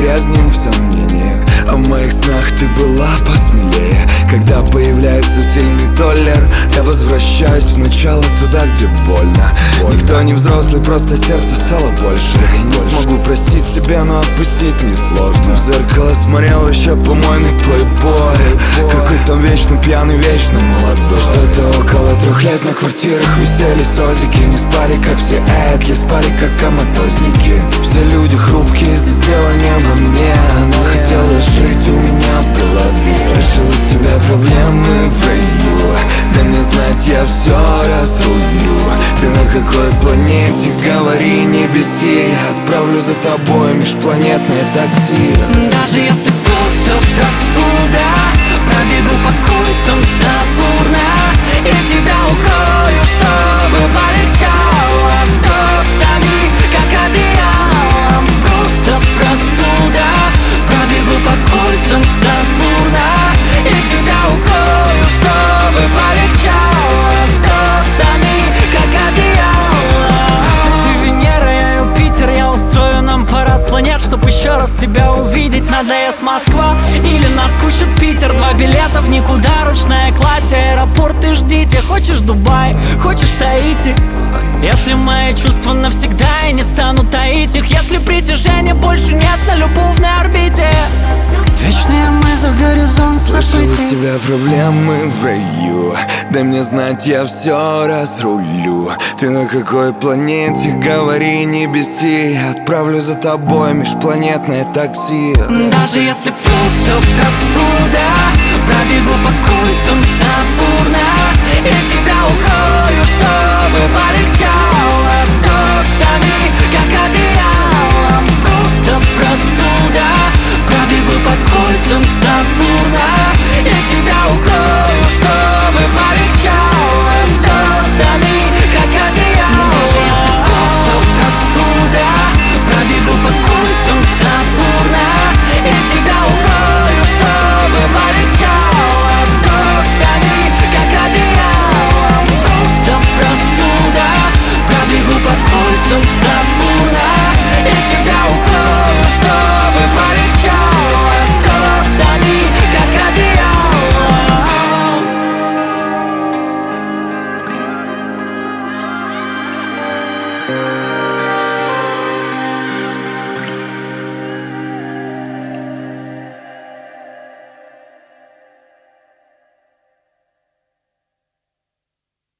погрязнем в сомнениях. А в моих снах ты была посмелее. Когда появляется сильный толлер, я возвращаюсь в начало, туда, где больно. Никто не взрослый, просто сердце стало больше. Не смогу простить себя, но отпустить несложно. В зеркало смотрел еще помойный плейбой. Какой там вечно пьяный, вечно молодой. Что-то около 3 лет на квартирах висели созики. Не спали, как все этли, спали, как коматозники. Все люди хрупкие, здесь дело не во мне. Она хотела жить у меня в голове. Слышала тебя проблемы в раю. Дай мне знать, я все разрулю. Ты на какой планете, говори, не беси. Я отправлю за тобой межпланетное такси. Даже если пусто, простуда, пробегу по кольцам Сатурна и тебя укрою, чтобы полегчало с звездами, как одеялом. Просто простуда, пробегу по кольцам Сатурна и тебя укрою, чтобы полегчало с звездами, как одеялом. Если ты Венера, я Юпитер, я устрою нам парад планет, чтоб еще раз тебя увидеть. Надо Москва или наскучит Питер. 2 билета в никуда, ручная кладь, аэропорты ждите. Хочешь Дубай, хочешь Таити. Если мои чувства навсегда, я не стану таить их. Если притяжения больше нет на любовной орбите. Вечные мы за горизонт событий. Слышал, у тебя проблемы в раю. Дай мне знать, я все разрулю. Ты на какой планете, говори, не беси. Я отправлю за тобой межпланетное такси. Даже если пусто, простуда,